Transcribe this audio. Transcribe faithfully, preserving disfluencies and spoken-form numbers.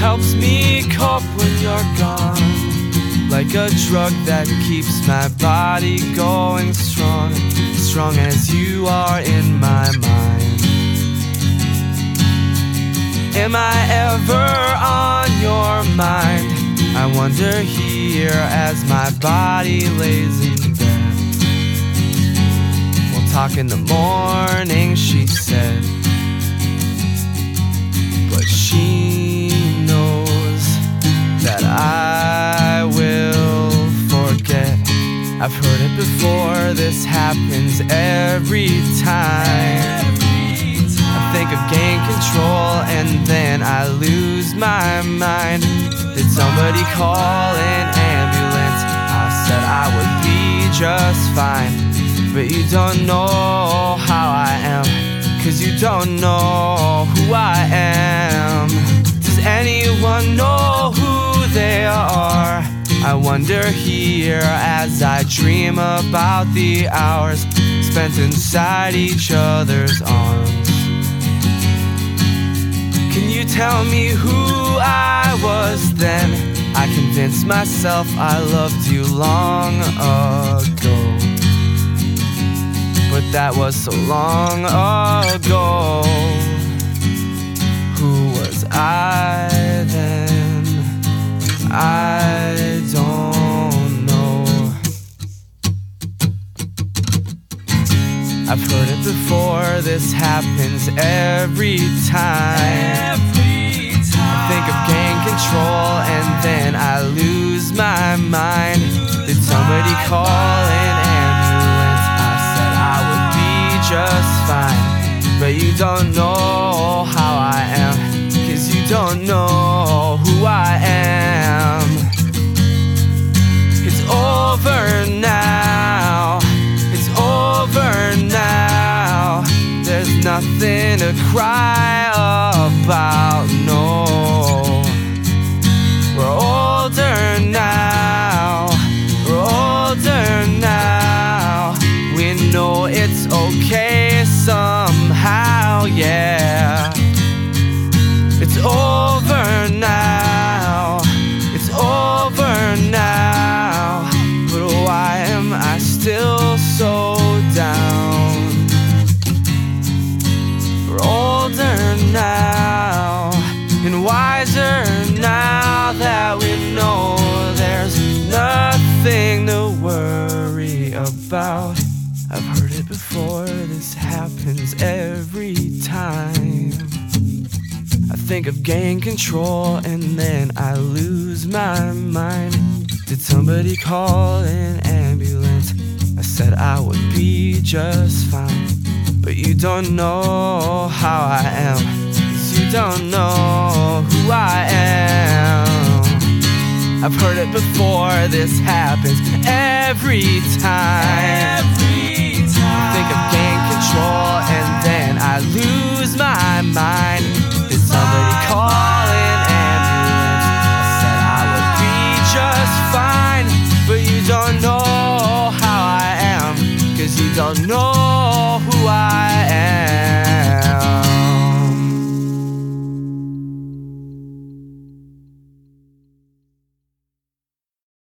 helps me cope when you're gone, like a drug that keeps my body going strong, strong as you are in my mind. Am I ever on your mind? I wonder here as my body lays in bed. We'll talk in the morning, she said, but she knows that I will forget. I've heard it before, this happens every time. I think of gain control and then I lose my mind. Did somebody call an ambulance? I said I would be just fine, but you don't know how I am, 'cause you don't know who I am. Does anyone know who they are? I wonder here as I dream about the hours spent inside each other's arms. Can you tell me who I was then? I convinced myself I loved you long ago, but that was so long ago. Who was I then? I don't know. I've heard it before, this happens every time. Every time. I think of gain control and then I lose my mind. Did somebody call an ambulance? I said I would be just fine, but you don't know how I am, 'cause you don't know who I am. It's over now, it's over now. There's nothing to cry about, no. We're older now, we're older now. We know it's okay somehow, yeah. It's over now, it's over now. But why am I still so down? We're older now and wiser now that we know there's nothing to worry about. I've heard it before, this happens every time. I think of gain control and then I lose my mind. Did somebody call an ambulance? I said I would be just fine, but you don't know how I am, 'cause you don't know who I am. I've heard it before, this happens every time. Every time. I think of gain control and then I lose my mind. Did somebody call an ambulance? I said I would be just fine, but you don't know how I am, 'cause you don't know who I am.